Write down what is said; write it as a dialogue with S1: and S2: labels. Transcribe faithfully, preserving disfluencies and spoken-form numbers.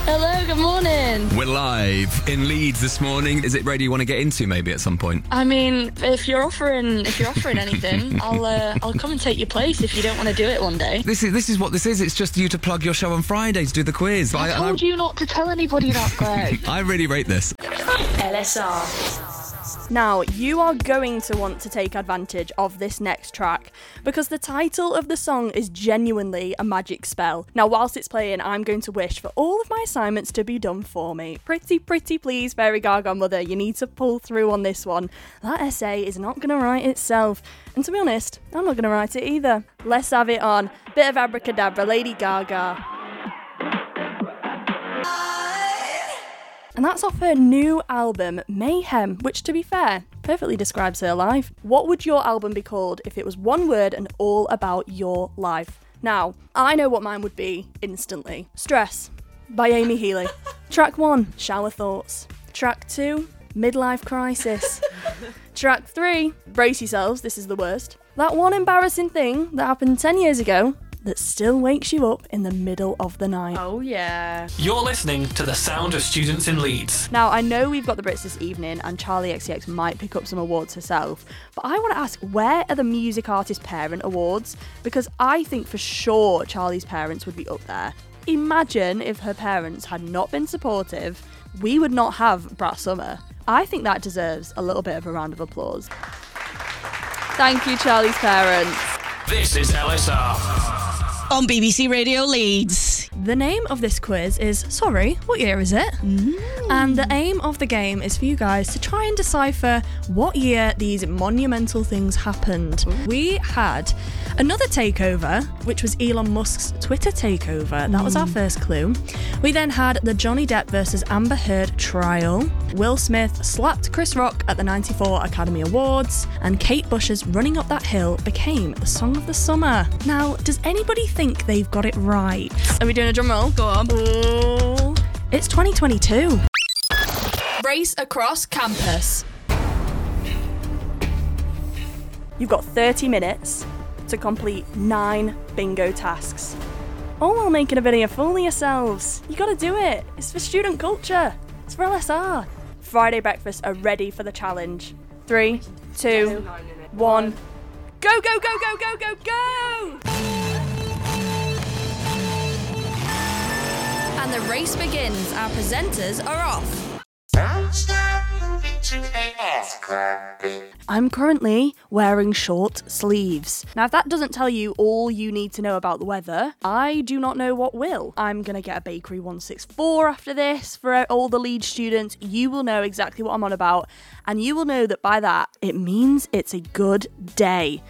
S1: Hello, good morning.
S2: We're live in Leeds this morning. Is it radio you want to get into maybe at some point?
S1: I mean, if you're offering if you're offering anything, I'll uh, I'll come and take your place if you don't want to do it one day.
S2: This is this is what this is. It's just you to plug your show on Friday to do the quiz.
S1: I, I told I, you not to tell anybody that, Greg.
S2: I really rate this.
S3: L S R. Now, you are going to want to take advantage of this next track because the title of the song is genuinely a magic spell. Now, whilst it's playing, I'm going to wish for all of my assignments to be done for me. Pretty, pretty please, Fairy Gaga Mother, you need to pull through on this one. That essay is not going to write itself. And to be honest, I'm not going to write it either. Let's have it on. Bit of abracadabra, Lady Gaga. And that's off her new album, Mayhem, which, to be fair, perfectly describes her life. What would your album be called if it was one word and all about your life? Now, I know what mine would be instantly. Stress, by Amy Healy. Track one, Shower Thoughts. Track two, Midlife Crisis. Track three, brace yourselves, this is the worst. That one embarrassing thing that happened ten years ago that still wakes you up in the middle of the night.
S1: Oh yeah.
S4: You're listening to the sound of students in Leeds.
S3: Now, I know we've got the Brits this evening and Charlie X C X might pick up some awards herself, but I want to ask, where are the Music Artist Parent Awards? Because I think for sure Charlie's parents would be up there. Imagine if her parents had not been supportive, we would not have Brat Summer. I think that deserves a little bit of a round of applause. Thank you, Charlie's parents.
S4: This is L S R.
S5: On B B C Radio Leeds.
S3: The name of this quiz is Sorry, what year is it? Mm. And the aim of the game is for you guys to try and decipher what year these monumental things happened. Ooh. We had another takeover, which was Elon Musk's Twitter takeover. That mm. was our first clue. We then had the Johnny Depp versus Amber Heard trial. Will Smith slapped Chris Rock at the ninety-four Academy Awards. And Kate Bush's Running Up That Hill became the song of the summer. Now, does anybody think they've got it right? Are we doing a drum roll? Go on. Ooh. It's twenty twenty-two. Race across campus. You've got thirty minutes to complete nine bingo tasks. All while making a video fool of yourselves. You gotta do it. It's for student culture. It's for L S R. Friday breakfast are ready for the challenge. Three, two, one. Go, go, go, go, go, go, go! And the race begins. Our presenters are off. I'm currently wearing short sleeves. Now, if that doesn't tell you all you need to know about the weather, I do not know what will. I'm going to get a Bakery one sixty-four after this for all the Leeds students. You will know exactly what I'm on about, and you will know that by that, it means it's a good day.